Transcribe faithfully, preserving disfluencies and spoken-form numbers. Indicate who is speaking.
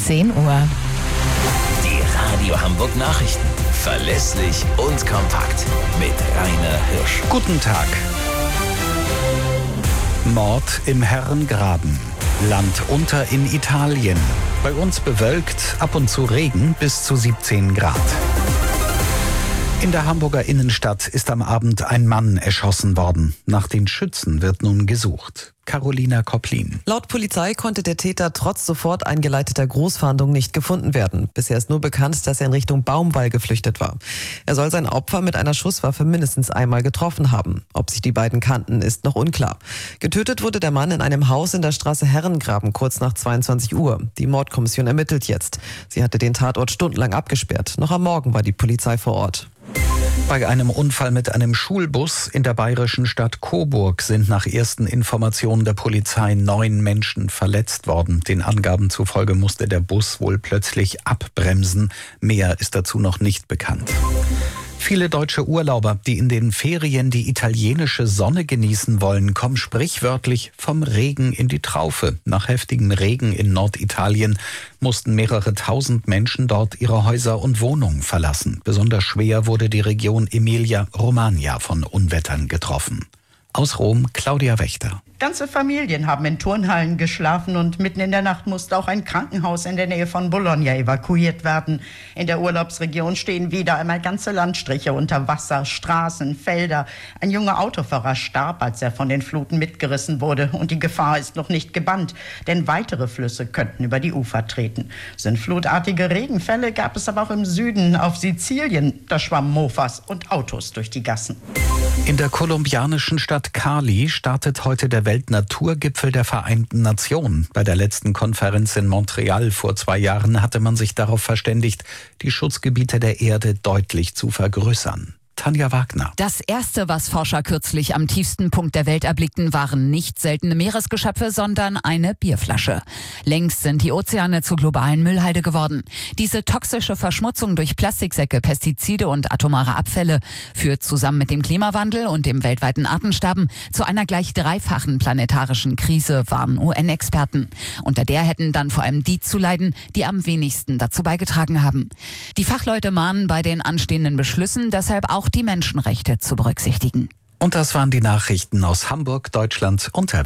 Speaker 1: zehn Uhr.
Speaker 2: Die Radio Hamburg Nachrichten. Verlässlich und kompakt. Mit Rainer Hirsch.
Speaker 3: Guten Tag. Mord im Herrengraben. Land unter in Italien. Bei uns bewölkt, ab und zu Regen bis zu siebzehn Grad. In der Hamburger Innenstadt ist am Abend ein Mann erschossen worden. Nach den Schützen wird nun gesucht. Carolina Kopplin.
Speaker 4: Laut Polizei konnte der Täter trotz sofort eingeleiteter Großfahndung nicht gefunden werden. Bisher ist nur bekannt, dass er in Richtung Baumwall geflüchtet war. Er soll sein Opfer mit einer Schusswaffe mindestens einmal getroffen haben. Ob sich die beiden kannten, ist noch unklar. Getötet wurde der Mann in einem Haus in der Straße Herrengraben kurz nach zweiundzwanzig Uhr. Die Mordkommission ermittelt jetzt. Sie hatte den Tatort stundenlang abgesperrt. Noch am Morgen war die Polizei vor Ort.
Speaker 3: Bei einem Unfall mit einem Schulbus in der bayerischen Stadt Coburg sind nach ersten Informationen der Polizei neun Menschen verletzt worden. Den Angaben zufolge musste der Bus wohl plötzlich abbremsen. Mehr ist dazu noch nicht bekannt. Viele deutsche Urlauber, die in den Ferien die italienische Sonne genießen wollen, kommen sprichwörtlich vom Regen in die Traufe. Nach heftigem Regen in Norditalien mussten mehrere tausend Menschen dort ihre Häuser und Wohnungen verlassen. Besonders schwer wurde die Region Emilia-Romagna von Unwettern getroffen. Aus Rom, Claudia Wächter.
Speaker 5: Ganze Familien haben in Turnhallen geschlafen und mitten in der Nacht musste auch ein Krankenhaus in der Nähe von Bologna evakuiert werden. In der Urlaubsregion stehen wieder einmal ganze Landstriche unter Wasser, Straßen, Felder. Ein junger Autofahrer starb, als er von den Fluten mitgerissen wurde. Und die Gefahr ist noch nicht gebannt, denn weitere Flüsse könnten über die Ufer treten. Sintflutartige Regenfälle gab es aber auch im Süden, auf Sizilien. Da schwammen Mofas und Autos durch die Gassen.
Speaker 3: In der kolumbianischen Stadt Cali startet heute der Weltnaturgipfel der Vereinten Nationen. Bei der letzten Konferenz in Montreal vor zwei Jahren hatte man sich darauf verständigt, die Schutzgebiete der Erde deutlich zu vergrößern. Tanja Wagner.
Speaker 1: Das Erste, was Forscher kürzlich am tiefsten Punkt der Welt erblickten, waren nicht seltene Meeresgeschöpfe, sondern eine Bierflasche. Längst sind die Ozeane zu globalen Müllhalde geworden. Diese toxische Verschmutzung durch Plastiksäcke, Pestizide und atomare Abfälle führt zusammen mit dem Klimawandel und dem weltweiten Artensterben zu einer gleich dreifachen planetarischen Krise, warnen U N-Experten. Unter der hätten dann vor allem die zu leiden, die am wenigsten dazu beigetragen haben. Die Fachleute mahnen bei den anstehenden Beschlüssen deshalb auch die Menschenrechte zu berücksichtigen.
Speaker 3: Und das waren die Nachrichten aus Hamburg, Deutschland und der